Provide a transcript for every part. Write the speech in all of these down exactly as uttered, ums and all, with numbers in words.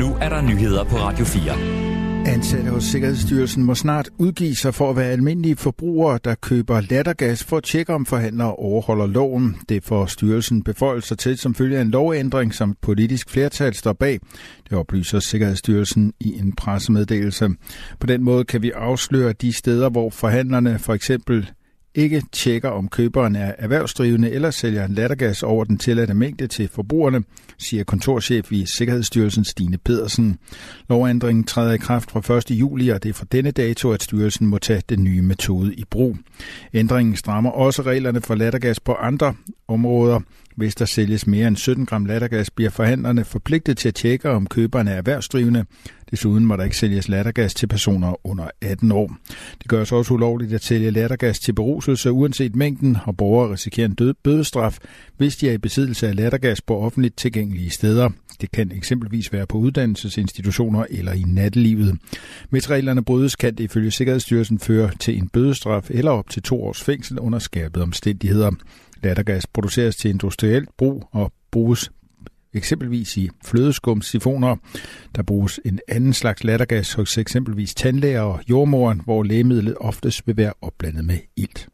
Nu er der nyheder på Radio fire. Ansatte hos Sikkerhedsstyrelsen må snart udgive sig for at være almindelige forbrugere, der køber lattergas for at tjekke, om forhandlere overholder loven. Det får styrelsen beføjelser til som følge af en lovændring, som politisk flertal står bag. Det oplyser Sikkerhedsstyrelsen i en pressemeddelelse. På den måde kan vi afsløre de steder, hvor forhandlerne for eksempel ikke tjekker, om køberen er erhvervsdrivende eller sælger lattergas over den tilladte mængde til forbrugerne, siger kontorchef i Sikkerhedsstyrelsen Stine Pedersen. Lovændringen træder i kraft fra første juli, og det er fra denne dato, at styrelsen må tage den nye metode i brug. Ændringen strammer også reglerne for lattergas på andre områder. Hvis der sælges mere end sytten gram lattergas, bliver forhandlerne forpligtet til at tjekke, om køberen er erhvervsdrivende. Desuden må der ikke sælges lattergas til personer under atten år. Det gøres også ulovligt at sælge lattergas til beruselse uanset mængden, og borgere risikerer en død bødestraf, hvis de er i besiddelse af lattergas på offentligt tilgængelige steder. Det kan eksempelvis være på uddannelsesinstitutioner eller i nattelivet. Hvis reglerne brydes, kan det ifølge Sikkerhedsstyrelsen føre til en bødestraf eller op til to års fængsel under skærpede omstændigheder. Lattergas produceres til industrielt brug og bruges eksempelvis i flødeskumssifoner. Der bruges en anden slags lattergas hos eksempelvis tandlæger og jordmoren, hvor lægemidlet oftest vil være opblandet med ilt.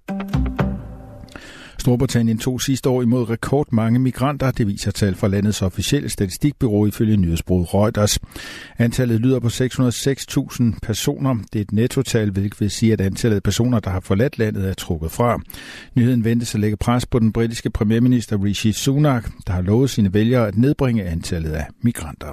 Storbritannien tog sidste år imod rekordmange migranter. Det viser tal fra landets officielle statistikbureau ifølge nyhedsbureauet Reuters. Antallet lyder på seks hundrede og seks tusind personer. Det er et nettotal, hvilket vil sige, at antallet af personer, der har forladt landet, er trukket fra. Nyheden ventes at lægge pres på den britiske premierminister Rishi Sunak, der har lovet sine vælgere at nedbringe antallet af migranter.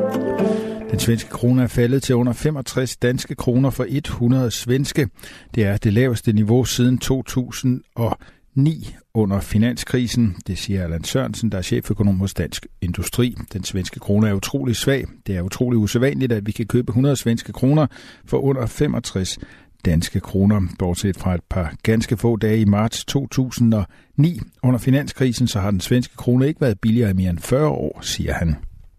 Den svenske krone er faldet til under femogtres danske kroner for hundrede svenske. Det er det laveste niveau siden to tusind og ni under finanskrisen. Det siger Allan Sørensen, der er cheføkonom hos Dansk Industri. Den svenske krone er utrolig svag. Det er utrolig usædvanligt, at vi kan købe hundrede svenske kroner for under femogtres danske kroner. Bortset fra et par ganske få dage i marts to tusind og ni under finanskrisen, så har den svenske krone ikke været billigere i mere end fyrre år, siger han.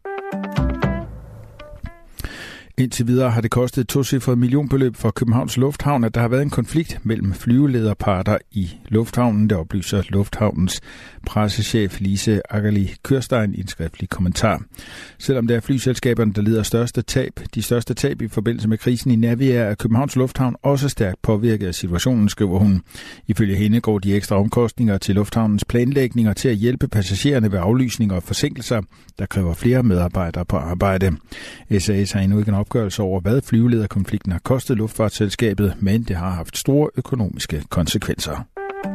Indtil videre har det kostet et tocifret millionbeløb for Københavns Lufthavn, at der har været en konflikt mellem flyvelederparter i lufthavnen. Det oplyser Lufthavnens pressechef Lise Aggerli Kørstein i en skriftlig kommentar. Selvom det er flyselskaberne, der lider største tab, de største tab i forbindelse med krisen i Naviair, er Københavns Lufthavn også stærkt påvirket af situationen, skriver hun. Ifølge hende går de ekstra omkostninger til lufthavnens planlægninger til at hjælpe passagererne ved aflysninger og forsinkelser, der kræver flere medarbejdere på arbejde. S A S har endnu ikke en opgørelse over, hvad flyvelederkonflikten har kostet luftfartsselskabet, men det har haft store økonomiske konsekvenser.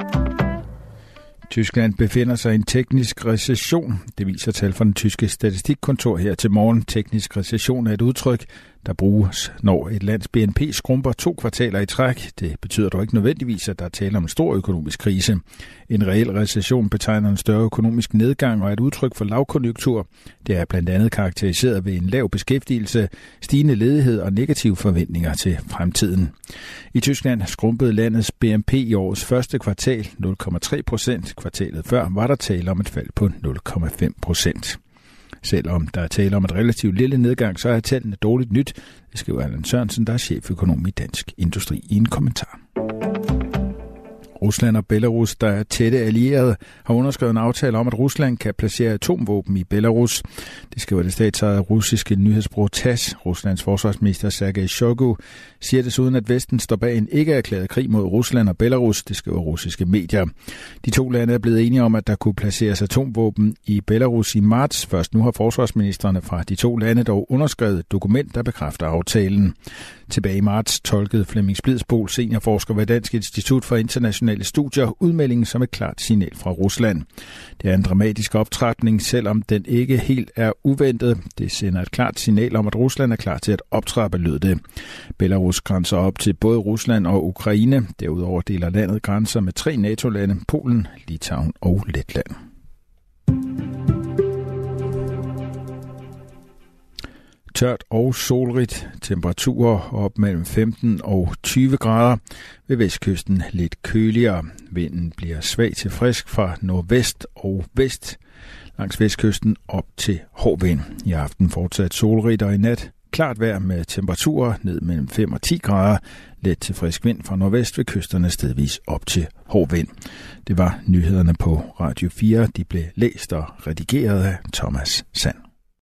Tyskland befinder sig i en teknisk recession. Det viser tal fra den tyske statistikkontor her til morgen. Teknisk recession er et udtryk, der bruges, når et lands B N P skrumper to kvartaler i træk. Det betyder dog ikke nødvendigvis, at der er tale om en stor økonomisk krise. En reel recession betegner en større økonomisk nedgang og er et udtryk for lavkonjunktur. Det er blandt andet karakteriseret ved en lav beskæftigelse, stigende ledighed og negative forventninger til fremtiden. I Tyskland skrumpede landets B N P i årets første kvartal nul komma tre procent. Kvartalet før var der tale om et fald på nul komma fem procent. Selvom der er tale om et relativt lille nedgang, så er tallene dårligt nyt, det skriver Allan Sørensen, der er cheføkonom i Dansk Industri i en kommentar. Rusland og Belarus, der er tætte allierede, har underskrevet en aftale om, at Rusland kan placere atomvåben i Belarus. Det skriver det statsejede russiske nyhedsbureau T A S S. Ruslands forsvarsminister Sergej Shoigu siger desuden, at Vesten står bag en ikke-erklæret krig mod Rusland og Belarus, det skriver russiske medier. De to lande er blevet enige om, at der kunne placeres atomvåben i Belarus i marts. Først nu har forsvarsministrene fra de to lande dog underskrevet et dokument, der bekræfter aftalen. Tilbage i marts tolkede Flemming Splidsbol, seniorforsker ved Dansk Institut for Internationale Studier, udmeldingen som et klart signal fra Rusland. Det er en dramatisk optrapning, selvom den ikke helt er uventet. Det sender et klart signal om, at Rusland er klar til at optrappe, lød det. Belarus grænser op til både Rusland og Ukraine. Derudover deler landet grænser med tre NATO-lande, Polen, Litauen og Letland. Tørt og solrigt, temperaturer op mellem femten og tyve grader. Ved vestkysten lidt køligere. Vinden bliver svag til frisk fra nordvest og vest. Langs vestkysten op til hård vind. I aften fortsat solrigt og i nat klart vejr med temperaturer ned mellem fem og ti grader. Let til frisk vind fra nordvest ved kysterne stedvis op til hård vind. Det var nyhederne på Radio fire. De blev læst og redigeret af Thomas Sand.